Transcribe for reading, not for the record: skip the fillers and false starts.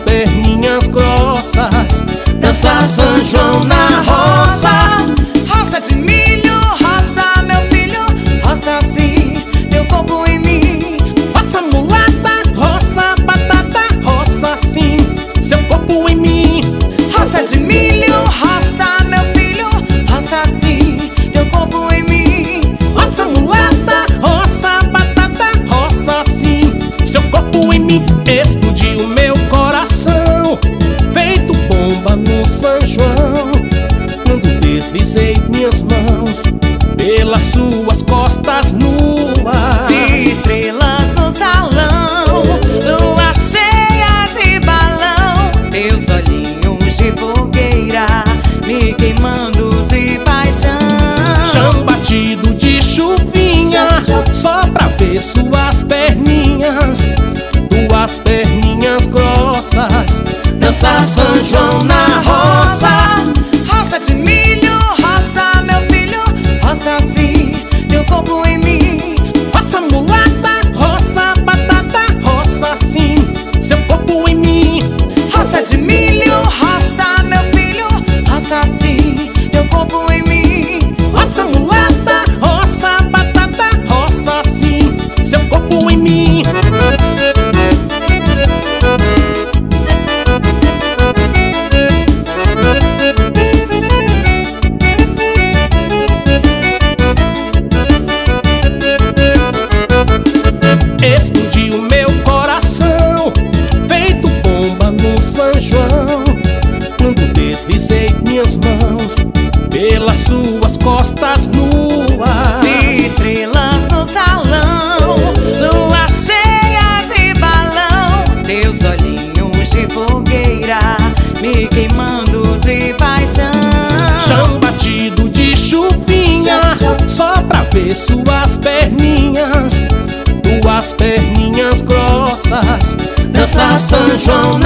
perninhas grossas, dança São João na roça. Roça de milho, roça, meu filho, roça sim, teu corpo em mim. Roça mulata, roça batata, roça sim, seu corpo em mim. Roça de milho, roça, meu filho, roça sim, teu corpo em mim. Roça mulata, roça batata, roça sim, seu corpo em mim. Explodiu meu coração, feito bomba no São João, quando deslizei minhas mãos pelas suas costas nuas. Vi estrelas no salão, lua cheia de balão, teus olhinhos de fogueira me queimando de paixão. Chão batido de chuvinha, só pra ver suas perninhas, tuas perninhas grossas, dança São João na roça. Roça de milho, roça, meu filho, roça sim, teu corpo em mim. Roça mulata, roça batata, roça sim, seu corpo em mim. Roça de milho, roça, meu filho, roça sim, teu corpo em mim. Roça mulata, roça batata, roça sim, seu corpo em mim. Explodiu meu coração, feito bomba no São João, quando deslizei minhas mãos pelas suas costas nuas. Vi estrelas no salão, lua cheia de balão, teus olhinhos de fogueira me queimando de paixão. Chão batido de chuvinha, só pra ver suas perninhas, tuas perninhas grossas, dança São João